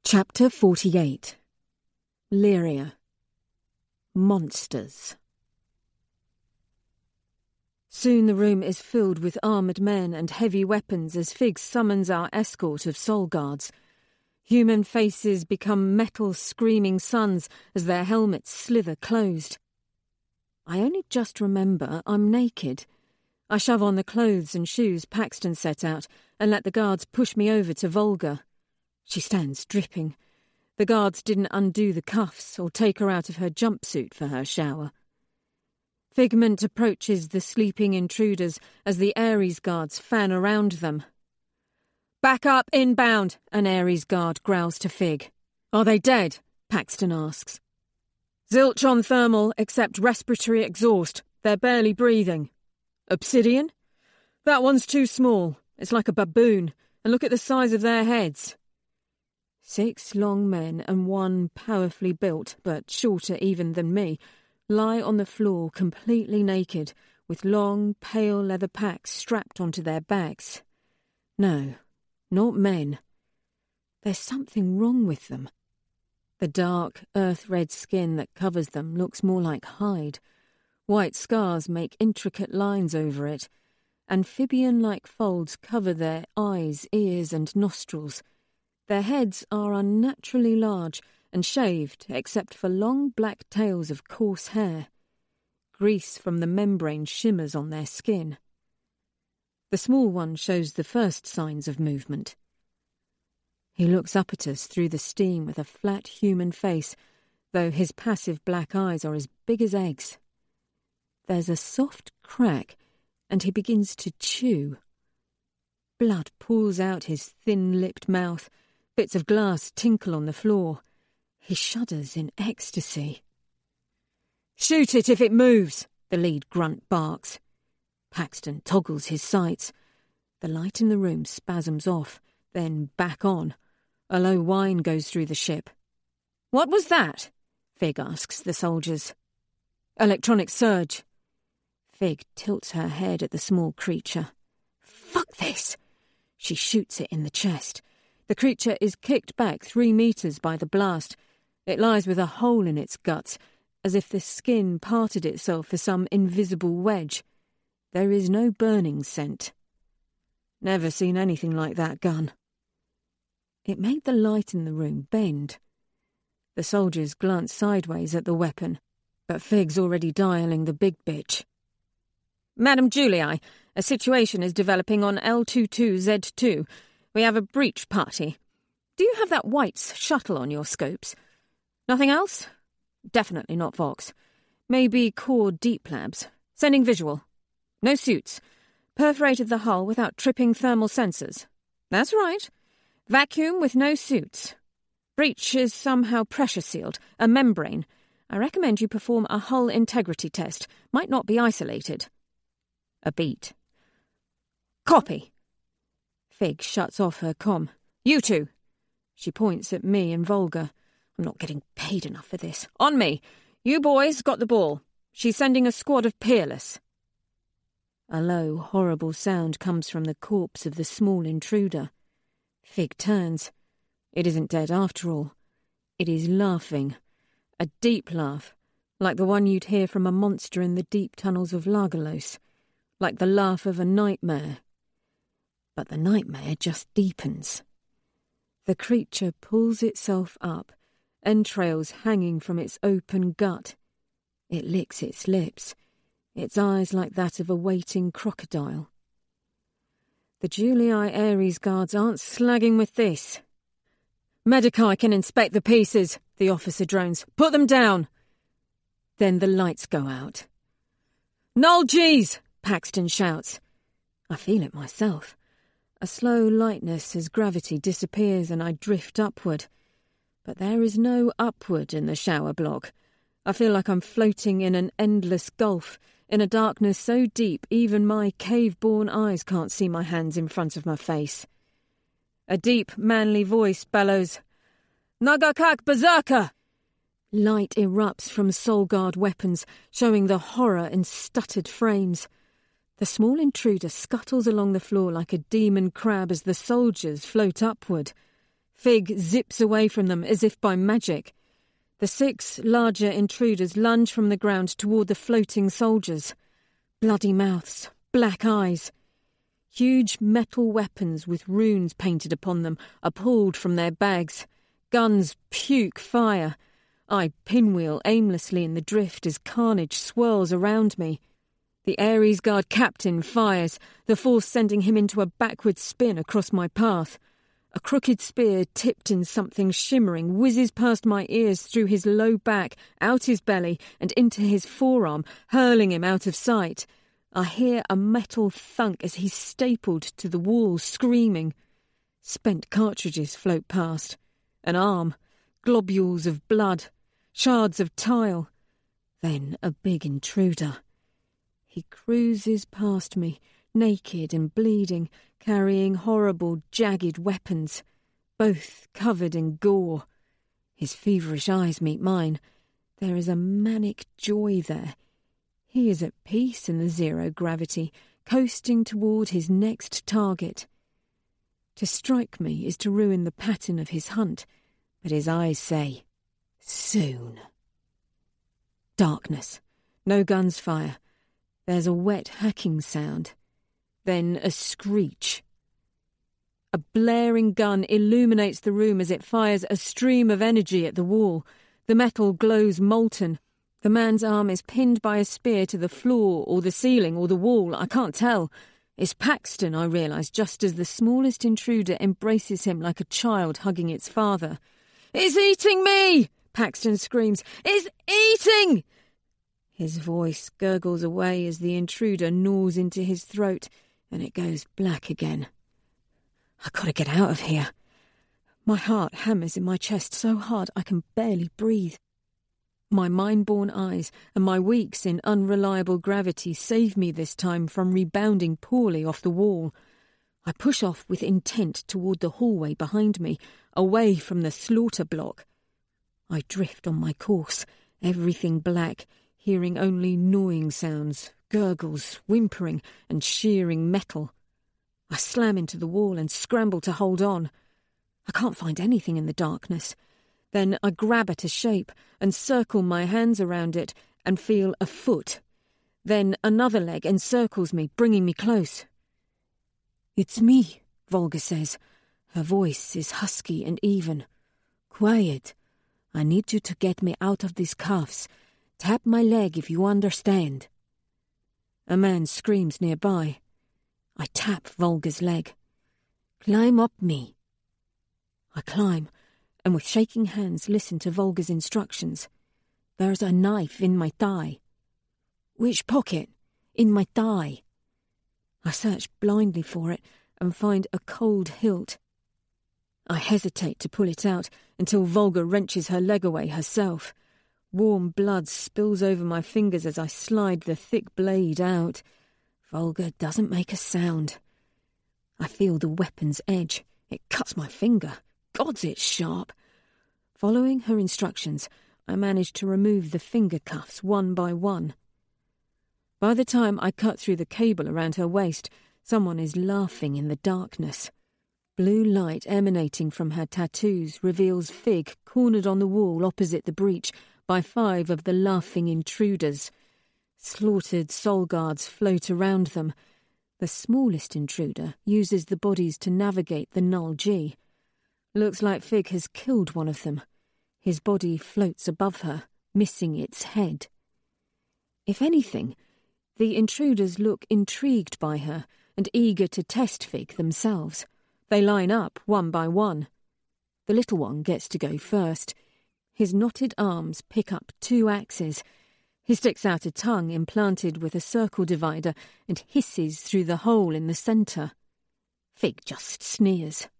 Chapter 48. Lyria. Monsters. Soon the room is filled with armoured men and heavy weapons as Fig summons our escort of soul guards. Human faces become metal screaming suns as their helmets slither closed. I only just remember I'm naked. I shove on the clothes and shoes Paxton set out and let the guards push me over to Volga. She stands dripping. The guards didn't undo the cuffs or take her out of her jumpsuit for her shower. Figment approaches the sleeping intruders as the Ares guards fan around them. "Back up, inbound," an Ares guard growls to Fig. "Are they dead?" Paxton asks. "Zilch on thermal, except respiratory exhaust. They're barely breathing." "Obsidian?" "That one's too small. It's like a baboon. And look at the size of their heads." 6 long men and one powerfully built, but shorter even than me, lie on the floor completely naked, with long, pale leather packs strapped onto their backs. No, not men. There's something wrong with them. The dark, earth-red skin that covers them looks more like hide. White scars make intricate lines over it. Amphibian-like folds cover their eyes, ears, and nostrils. Their heads are unnaturally large and shaved except for long black tails of coarse hair. Grease from the membrane shimmers on their skin. The small one shows the first signs of movement. He looks up at us through the steam with a flat human face, though his passive black eyes are as big as eggs. There's a soft crack, and he begins to chew. Blood pours out his thin-lipped mouth. Bits of glass tinkle on the floor. He shudders in ecstasy. "Shoot it if it moves," the lead grunt barks. Paxton toggles his sights. The light in the room spasms off, then back on. A low whine goes through the ship. "What was that?" Fig asks the soldiers. "Electronic surge." Fig tilts her head at the small creature. "Fuck this!" She shoots it in the chest. The creature is kicked back 3 meters by the blast. It lies with a hole in its guts, as if the skin parted itself for some invisible wedge. There is no burning scent. Never seen anything like that gun. It made the light in the room bend. The soldiers glance sideways at the weapon, but Fig's already dialing the big bitch. "Madam Julii, a situation is developing on L22Z2. We have a breach party. Do you have that White's shuttle on your scopes? Nothing else? Definitely not Vox. Maybe Core Deep Labs. Sending visual. No suits. Perforated the hull without tripping thermal sensors. That's right. Vacuum with no suits. Breach is somehow pressure-sealed, a membrane. I recommend you perform a hull integrity test. Might not be isolated." A beat. "Copy." Fig shuts off her comm. "You two." She points at me and Volga. I'm not getting paid enough for this. "On me. You boys got the ball. She's sending a squad of Peerless." A low, horrible sound comes from the corpse of the small intruder. Fig turns. It isn't dead after all. It is laughing. A deep laugh, like the one you'd hear from a monster in the deep tunnels of Largalos. Like the laugh of a nightmare. But the nightmare just deepens. The creature pulls itself up, entrails hanging from its open gut. It licks its lips, its eyes like that of a waiting crocodile. The Julii Ares guards aren't slagging with this. "Medici can inspect the pieces," the officer drones. "Put them down." Then the lights go out. "Null G's!" Paxton shouts. I feel it myself. A slow lightness as gravity disappears and I drift upward. But there is no upward in the shower block. I feel like I'm floating in an endless gulf, in a darkness so deep even my cave-born eyes can't see my hands in front of my face. A deep, manly voice bellows, "Nagakak Berserker!" Light erupts from Soul Guard weapons, showing the horror in stuttered frames. The small intruder scuttles along the floor like a demon crab as the soldiers float upward. Fig zips away from them as if by magic. The 6 larger intruders lunge from the ground toward the floating soldiers. Bloody mouths, black eyes. Huge metal weapons with runes painted upon them are pulled from their bags. Guns puke fire. I pinwheel aimlessly in the drift as carnage swirls around me. The Ares Guard captain fires, the force sending him into a backward spin across my path. A crooked spear tipped in something shimmering whizzes past my ears through his low back, out his belly, and into his forearm, hurling him out of sight. I hear a metal thunk as he's stapled to the wall, screaming. Spent cartridges float past. An arm, globules of blood, shards of tile. Then a big intruder. He cruises past me, naked and bleeding, carrying horrible, jagged weapons, both covered in gore. His feverish eyes meet mine. There is a manic joy there. He is at peace in the zero gravity, coasting toward his next target. To strike me is to ruin the pattern of his hunt, but his eyes say, soon. Darkness. No guns fire. There's a wet hacking sound. Then a screech. A blaring gun illuminates the room as it fires a stream of energy at the wall. The metal glows molten. The man's arm is pinned by a spear to the floor or the ceiling or the wall. I can't tell. It's Paxton, I realise, just as the smallest intruder embraces him like a child hugging its father. "It's eating me!" Paxton screams. "It's eating!" His voice gurgles away as the intruder gnaws into his throat, and it goes black again. I gotta get out of here. My heart hammers in my chest so hard I can barely breathe. My mind-born eyes and my weeks in unreliable gravity save me this time from rebounding poorly off the wall. I push off with intent toward the hallway behind me, away from the slaughter block. I drift on my course, everything black, hearing only gnawing sounds, gurgles, whimpering, and shearing metal. I slam into the wall and scramble to hold on. I can't find anything in the darkness. Then I grab at a shape and circle my hands around it and feel a foot. Then another leg encircles me, bringing me close. "It's me," Volga says. Her voice is husky and even. "Quiet. I need you to get me out of these cuffs. Tap my leg if you understand." A man screams nearby. I tap Volga's leg. "Climb up me." I climb, and with shaking hands listen to Volga's instructions. "There's a knife in my thigh." "Which pocket?" "In my thigh." I search blindly for it and find a cold hilt. I hesitate to pull it out until Volga wrenches her leg away herself. Warm blood spills over my fingers as I slide the thick blade out. Volga doesn't make a sound. I feel the weapon's edge. It cuts my finger. Gods, it's sharp. Following her instructions, I manage to remove the finger cuffs one by one. By the time I cut through the cable around her waist, someone is laughing in the darkness. Blue light emanating from her tattoos reveals Fig cornered on the wall opposite the breach by 5 of the laughing intruders. Slaughtered soul guards float around them. The smallest intruder uses the bodies to navigate the Null G. Looks like Fig has killed one of them. His body floats above her, missing its head. If anything, the intruders look intrigued by her and eager to test Fig themselves. They line up one by one. The little one gets to go first. His knotted arms pick up 2 axes. He sticks out a tongue implanted with a circle divider and hisses through the hole in the centre. Fig just sneers.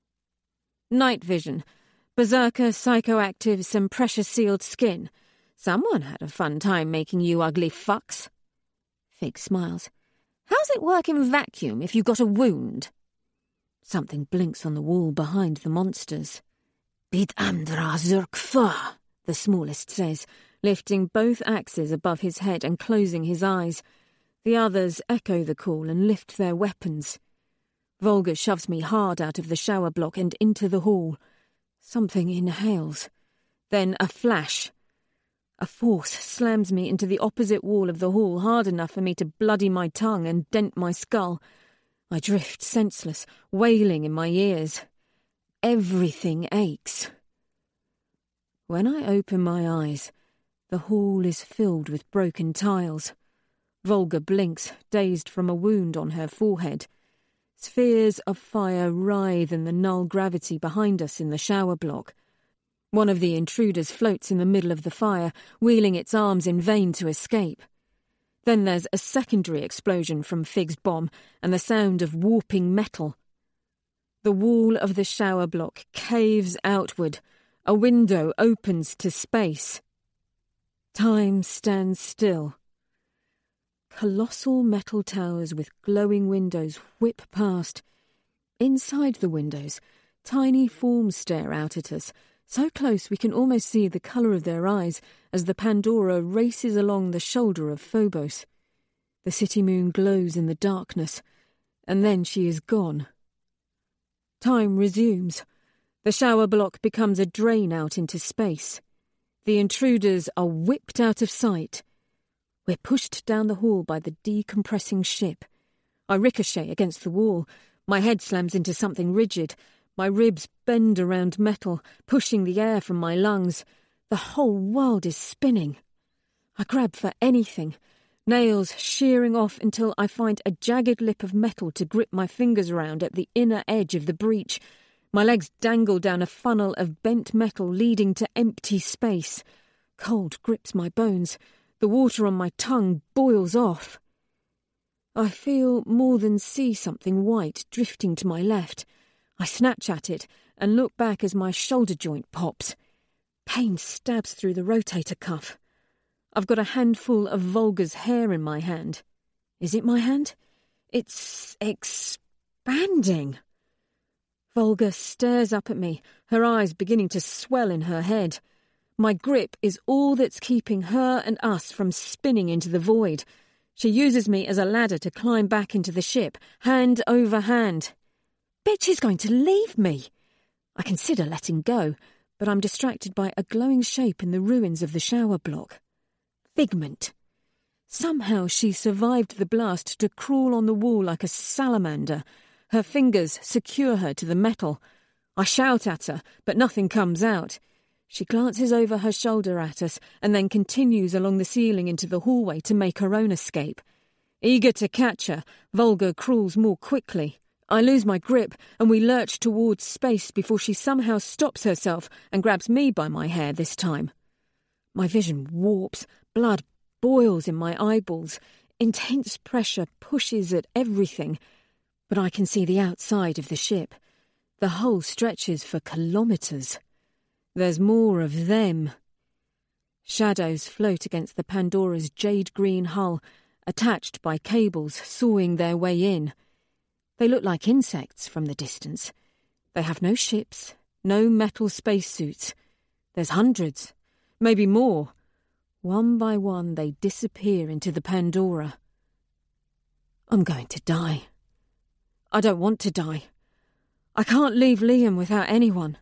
Night vision. Berserker, psychoactives and pressure-sealed skin. Someone had a fun time making you ugly fucks. Fig smiles. How's it work in vacuum if you got a wound? Something blinks on the wall behind the monsters. Bid Andra Zurkfa, the smallest says, lifting both axes above his head and closing his eyes. The others echo the call and lift their weapons. Volga shoves me hard out of the shower block and into the hall. Something inhales. Then a flash. A force slams me into the opposite wall of the hall hard enough for me to bloody my tongue and dent my skull. I drift senseless, wailing in my ears. Everything aches. When I open my eyes, the hall is filled with broken tiles. Volga blinks, dazed from a wound on her forehead. Spheres of fire writhe in the null gravity behind us in the shower block. One of the intruders floats in the middle of the fire, wheeling its arms in vain to escape. Then there's a secondary explosion from Fig's bomb and the sound of warping metal. The wall of the shower block caves outward. A window opens to space. Time stands still. Colossal metal towers with glowing windows whip past. Inside the windows, tiny forms stare out at us, so close we can almost see the colour of their eyes as the Pandora races along the shoulder of Phobos. The city moon glows in the darkness, and then she is gone. Time resumes. The shower block becomes a drain out into space. The intruders are whipped out of sight. We're pushed down the hall by the decompressing ship. I ricochet against the wall. My head slams into something rigid. My ribs bend around metal, pushing the air from my lungs. The whole world is spinning. I grab for anything, nails shearing off until I find a jagged lip of metal to grip my fingers around at the inner edge of the breach. My legs dangle down a funnel of bent metal leading to empty space. Cold grips my bones. The water on my tongue boils off. I feel more than see something white drifting to my left. I snatch at it and look back as my shoulder joint pops. Pain stabs through the rotator cuff. I've got a handful of Volga's hair in my hand. Is it my hand? It's expanding. Volga stares up at me, her eyes beginning to swell in her head. My grip is all that's keeping her and us from spinning into the void. She uses me as a ladder to climb back into the ship, hand over hand. Bitch is going to leave me. I consider letting go, but I'm distracted by a glowing shape in the ruins of the shower block. Figment. Somehow she survived the blast to crawl on the wall like a salamander. Her fingers secure her to the metal. I shout at her, but nothing comes out. She glances over her shoulder at us and then continues along the ceiling into the hallway to make her own escape. Eager to catch her, Volga crawls more quickly. I lose my grip and we lurch towards space before she somehow stops herself and grabs me by my hair this time. My vision warps, blood boils in my eyeballs, intense pressure pushes at everything, but I can see the outside of the ship. The hull stretches for kilometres. There's more of them. Shadows float against the Pandora's jade-green hull, attached by cables sawing their way in. They look like insects from the distance. They have no ships, no metal spacesuits. There's hundreds, maybe more. One by one they disappear into the Pandora. I'm going to die. I don't want to die. I can't leave Liam without anyone.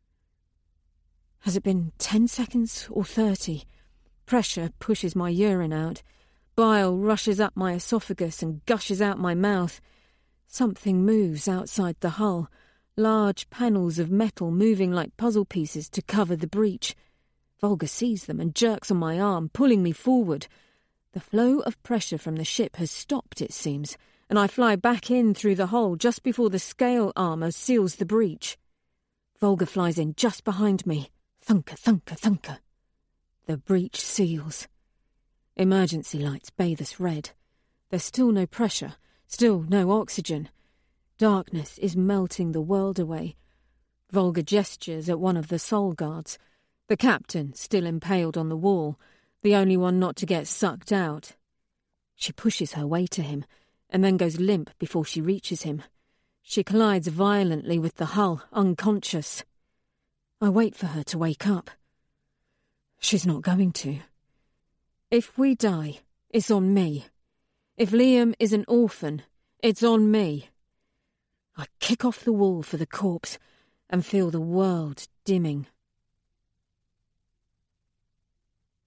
Has it been 10 seconds or 30? Pressure pushes my urine out. Bile rushes up my esophagus and gushes out my mouth. Something moves outside the hull, large panels of metal moving like puzzle pieces to cover the breach. Volga sees them and jerks on my arm, pulling me forward. The flow of pressure from the ship has stopped, it seems, and I fly back in through the hole just before the scale armour seals the breach. Volga flies in just behind me. Thunker, thunker, thunker. The breach seals. Emergency lights bathe us red. There's still no pressure, still no oxygen. Darkness is melting the world away. Volga gestures at one of the Sol Guards. The captain, still impaled on the wall, the only one not to get sucked out. She pushes her way to him, and then goes limp before she reaches him. She collides violently with the hull, unconscious. I wait for her to wake up. She's not going to. If we die, it's on me. If Liam is an orphan, it's on me. I kick off the wall for the corpse and feel the world dimming.